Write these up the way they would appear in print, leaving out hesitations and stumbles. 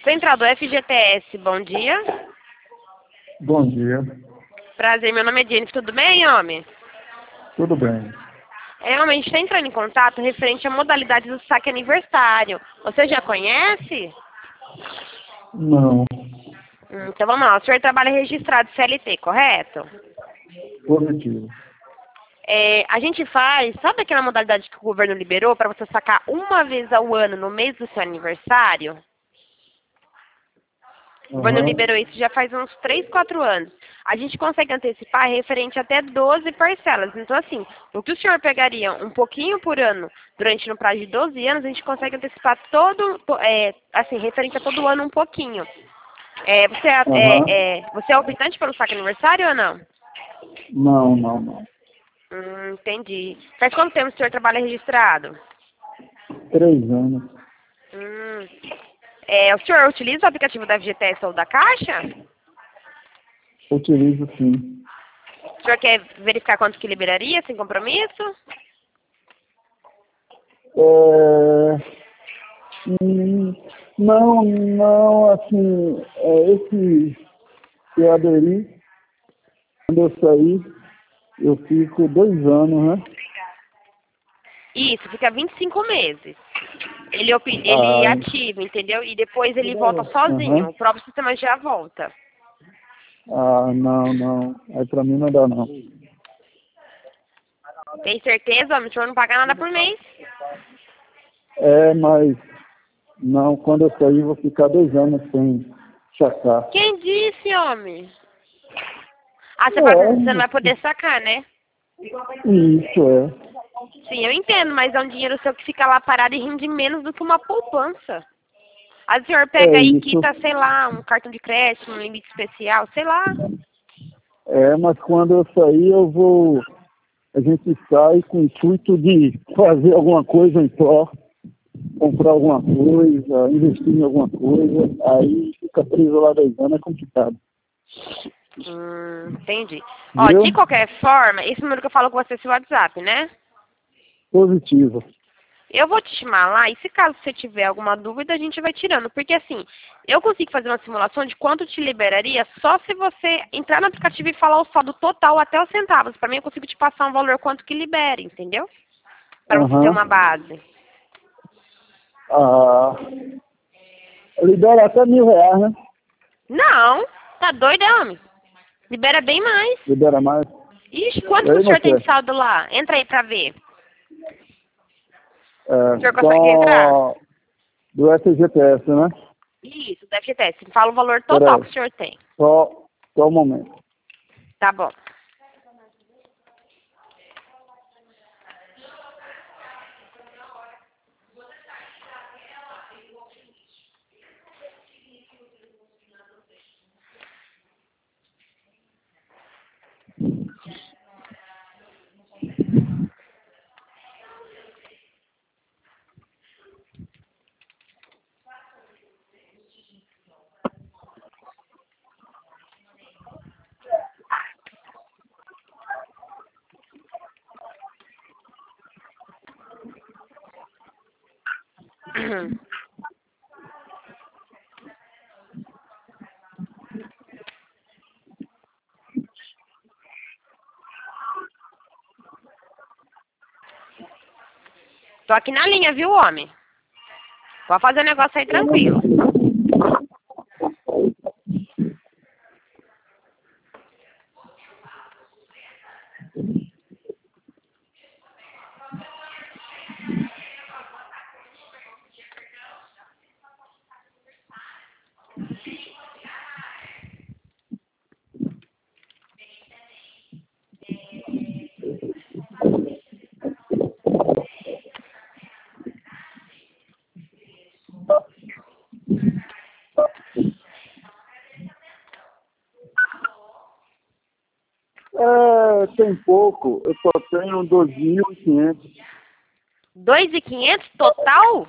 Central do FGTS, bom dia. Bom dia. Prazer, meu nome é Jennifer, tudo bem, homem? Tudo bem. Homem, a gente está entrando em contato referente à modalidade do saque aniversário. Você já conhece? Não. Então vamos lá, o senhor trabalha registrado CLT, correto? Positivo. A gente faz, sabe aquela modalidade que o governo liberou para você sacar uma vez ao ano no mês do seu aniversário? O governo liberou isso já faz uns 3, 4 anos. A gente consegue antecipar referente até 12 parcelas. Então, assim, o que o senhor pegaria um pouquinho por ano durante no prazo de 12 anos, a gente consegue antecipar assim, referente a todo ano um pouquinho. Você é optante pelo saque aniversário ou não? Não. Entendi. Faz quanto tempo o senhor trabalha registrado? 3 anos. O senhor utiliza o aplicativo da FGTS ou da Caixa? Utilizo sim. O senhor quer verificar quanto que liberaria, sem compromisso? Não, assim, esse que eu aderi, quando eu saí, eu fico 2 anos, né? Isso, fica 25 meses. Ele ativa, entendeu? E depois ele volta sozinho. O próprio sistema já volta. Não. Aí pra mim não dá, não. Tem certeza, homem? O senhor não paga nada por mês? Mas não, quando eu sair, vou ficar 2 anos sem sacar. Quem disse, homem? Você não vai poder sacar, né? Isso. Sim, eu entendo, mas é um dinheiro seu que fica lá parado e rende menos do que uma poupança. Aí o senhor pega e quita, sei lá, um cartão de crédito, um limite especial, sei lá. Mas quando eu sair, a gente sai com o intuito de fazer alguma coisa em pró, comprar alguma coisa, investir em alguma coisa, aí fica preso lá 2 anos, é complicado. Entendi. Ó, de qualquer forma, esse número que eu falo com você é seu WhatsApp, né? Positivo. Eu vou te chamar lá e se caso você tiver alguma dúvida, a gente vai tirando. Porque assim, eu consigo fazer uma simulação de quanto te liberaria só se você entrar no aplicativo e falar o saldo total até os centavos. Para mim, eu consigo te passar um valor quanto que libera, entendeu? Para você ter uma base. Libera até R$1.000, né? Não, tá doido, homem? Libera bem mais. Libera mais? Ixi, quanto que o senhor tem de saldo lá? Entra aí pra ver. O senhor consegue entrar? Do FGTS, né? Isso, do FGTS. Fala o valor total que o senhor tem. Só um momento. Tá bom. Tô aqui na linha, viu, homem? Pode fazer o negócio aí tranquilo. Tem pouco. Eu só tenho 2.500. 2.500 total?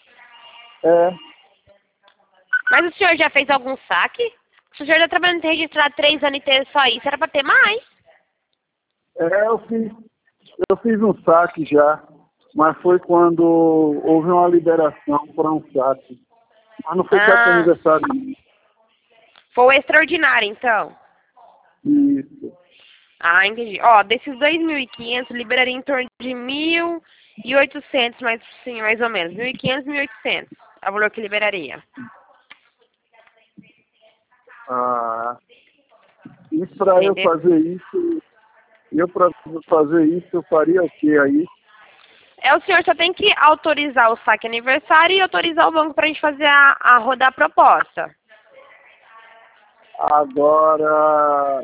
Mas o senhor já fez algum saque? O senhor já trabalhando em registrado 3 anos e ter só isso, era pra ter mais. Eu fiz um saque já, mas foi quando houve uma liberação para um saque. Mas não foi festa de aniversário. Foi o extraordinário, então. Isso. Ah, entendi. Ó, desses 2.500, liberaria em torno de 1.800, mais, sim, mais ou menos. 1.500, 1.800. É o valor que liberaria. Ah, e para eu fazer isso, eu faria o que aí? O senhor só tem que autorizar o saque aniversário e autorizar o banco para a gente fazer a rodar a proposta. Agora,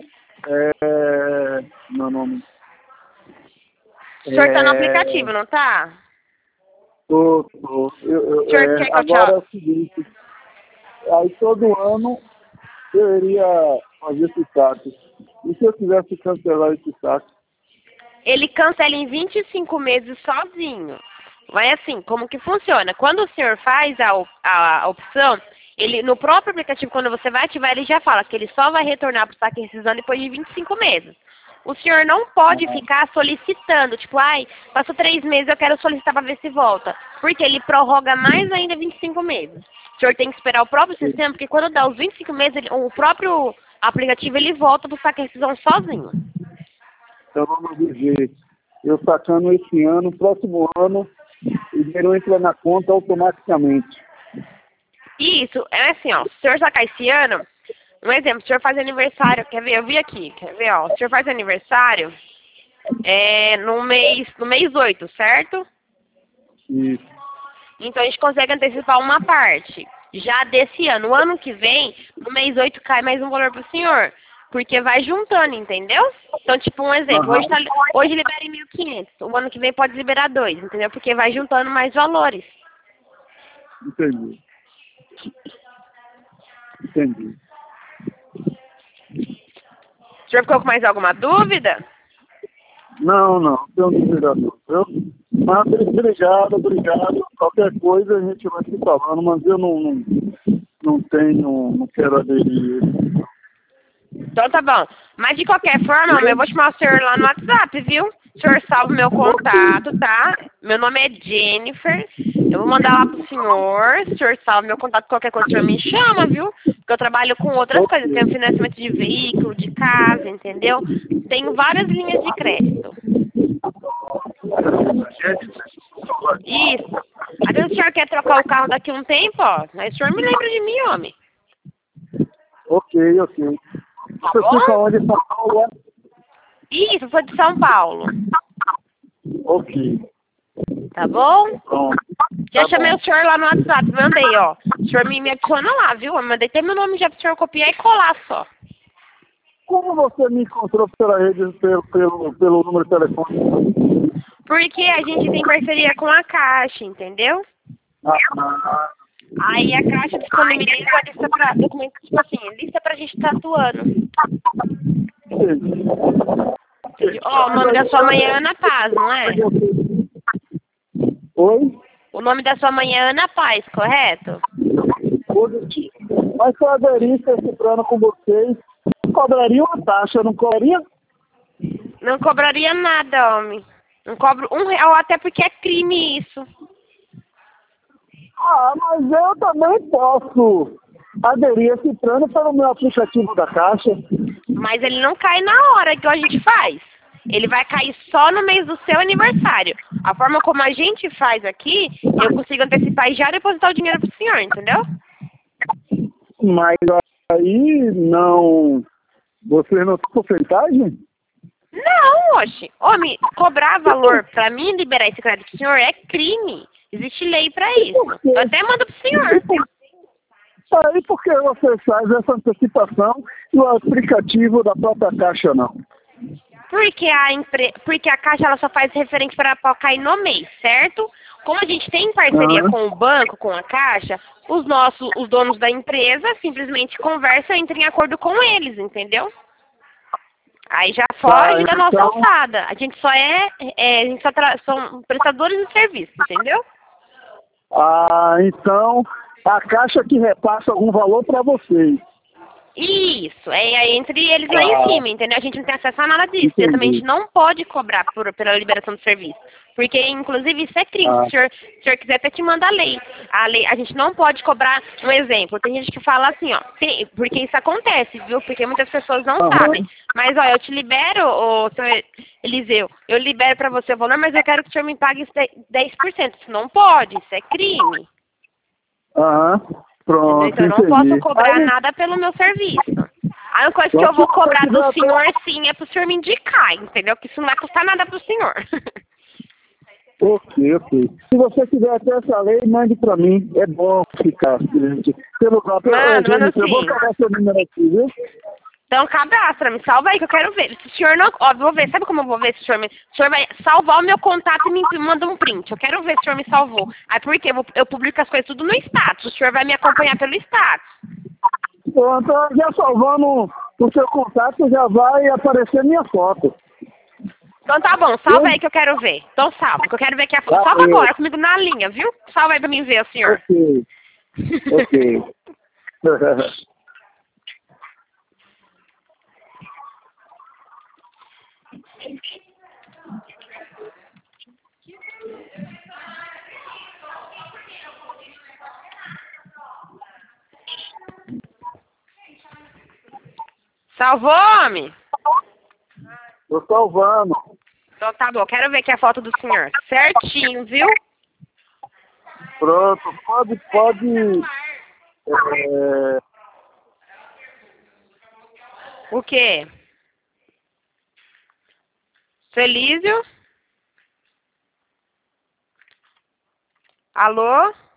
meu nome. O senhor está no aplicativo, não tá? Tô. O senhor quer que eu te... Agora é o seguinte, aí todo ano eu iria fazer esse saque. E se eu tivesse que cancelar esse saque? Ele cancela em 25 meses sozinho. Vai assim, como que funciona? Quando o senhor faz a opção, ele, no próprio aplicativo, quando você vai ativar, ele já fala que ele só vai retornar para o saque rescisão depois de 25 meses. O senhor não pode ficar solicitando, tipo, ai, passou 3 meses, eu quero solicitar para ver se volta. Porque ele prorroga mais ainda 25 meses. O senhor tem que esperar o próprio sistema, porque quando dá os 25 meses, o próprio aplicativo, ele volta para o saque rescisão sozinho. Então vamos dizer, eu sacando esse ano, próximo ano, o dinheiro entra na conta automaticamente. Isso, é assim, ó, se o senhor sacar esse ano, um exemplo, o senhor faz aniversário, quer ver, eu vi aqui, quer ver, ó, o senhor faz aniversário no mês 8, certo? Isso. Então a gente consegue antecipar uma parte, já desse ano. O ano que vem, no mês 8 cai mais um valor pro senhor, porque vai juntando, entendeu? Então, tipo, um exemplo, hoje libera em 1.500, o ano que vem pode liberar 2, entendeu? Porque vai juntando mais valores. Entendi. O senhor ficou com mais alguma dúvida? Não tenho dúvida não. Mas obrigado. Qualquer coisa a gente vai se falando, mas eu não quero aderir. Então tá bom. Mas de qualquer forma, eu vou chamar o senhor lá no WhatsApp, viu? O senhor salva o meu contato, tá? Meu nome é Jennifer. Eu vou mandar lá pro senhor. O senhor salva meu contato, qualquer coisa o senhor me chama, viu? Porque eu trabalho com outras coisas. Tenho financiamento de veículo, de casa, entendeu? Tenho várias linhas de crédito. Isso. Às vezes o senhor quer trocar o carro daqui a um tempo, ó. Aí o senhor me lembra de mim, homem. Ok. Tá Você fica bom? onde, São Paulo? Isso, eu sou de São Paulo. Ok. Tá bom? Pronto. Já chamei o senhor lá no WhatsApp, mandei, ó. O senhor me adiciona lá, viu? Eu mandei até meu nome já pro senhor copiar e colar só. Como você me encontrou pela rede, pelo número de telefone? Porque a gente tem parceria com a Caixa, entendeu? Aí a Caixa disponibiliza a lista pra documentos, tipo assim, lista pra gente estar atuando. Ó, o nome da sua mãe é Ana Paz, não é? Oi? O nome da sua mãe é Ana Paz, correto? Positivo. Mas se eu aderisse a esse plano com vocês, cobraria uma taxa, não cobraria? Não cobraria nada, homem. Não cobro R$1, até porque é crime isso. Mas eu também posso aderir a esse plano pelo meu aplicativo da Caixa. Mas ele não cai na hora que a gente faz. Ele vai cair só no mês do seu aniversário. A forma como a gente faz aqui, eu consigo antecipar e já depositar o dinheiro pro senhor, entendeu? Mas aí não... Você não tem porcentagem? Não, oxe. Homem, cobrar valor pra mim liberar esse crédito pro senhor é crime. Existe lei pra isso. Eu até mando pro senhor. Aí por que você faz essa antecipação e o aplicativo da própria Caixa não? Porque a Caixa ela só faz referente para cair no mês, certo? Como a gente tem parceria com o banco, com a Caixa, os donos da empresa simplesmente conversam e entram em acordo com eles, entendeu? Aí já foge da nossa alçada. A gente são prestadores de serviço, entendeu? Então a Caixa que repassa algum valor para vocês. Isso, é entre eles lá em cima, entendeu? A gente não tem acesso a nada disso. E também a gente não pode cobrar pela liberação do serviço. Porque, inclusive, isso é crime. Se o senhor quiser, até te manda a lei. A gente não pode cobrar, um exemplo. Tem gente que fala assim, ó, porque isso acontece, viu? Porque muitas pessoas não sabem. Mas, ó, eu te libero, ô, senhor Eliseu, eu libero pra você o valor, mas eu quero que o senhor me pague 10%. Isso não pode, isso é crime. Pronto, então, eu não posso cobrar nada pelo meu serviço. A única coisa que eu vou cobrar do senhor, sim, é pro senhor me indicar, entendeu? Que isso não vai custar nada pro senhor. Ok. Se você quiser até essa lei, mande pra mim. É bom ficar, gente. Manda Eu vou sim. pegar seu número aqui, viu? Então, cadastra, me salva aí que eu quero ver. Se o senhor não... Ó, vou ver. Sabe como eu vou ver se o senhor vai salvar o meu contato e me manda um print. Eu quero ver se o senhor me salvou. Aí, por quê? Eu publico as coisas tudo no status. O senhor vai me acompanhar pelo status. Pronto, já salvando o seu contato, já vai aparecer minha foto. Então tá bom, salva aí que eu quero ver. Então salva, que eu quero ver aqui a foto. Salva agora, comigo na linha, viu? Salva aí pra mim ver, senhor. Ok. Salvou, homem? Tô salvando. Então tá bom, quero ver aqui a foto do senhor. Certinho, viu? Pronto, pode. O quê? Felísio? Alô?